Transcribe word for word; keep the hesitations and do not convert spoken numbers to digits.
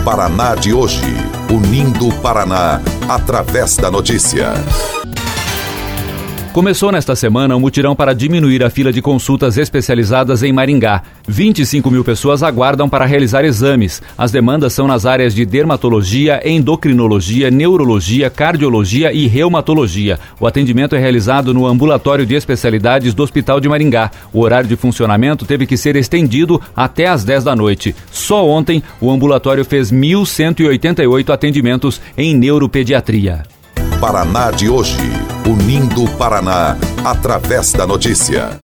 Paraná de hoje, unindo o Paraná através da notícia. Começou nesta semana um mutirão para diminuir a fila de consultas especializadas em Maringá. vinte e cinco mil pessoas aguardam para realizar exames. As demandas são nas áreas de dermatologia, endocrinologia, neurologia, cardiologia e reumatologia. O atendimento é realizado no ambulatório de especialidades do Hospital de Maringá. O horário de funcionamento teve que ser estendido até às dez da noite. Só ontem, o ambulatório fez mil cento e oitenta e oito atendimentos em neuropediatria. Paraná de hoje, unindo o Paraná através da notícia.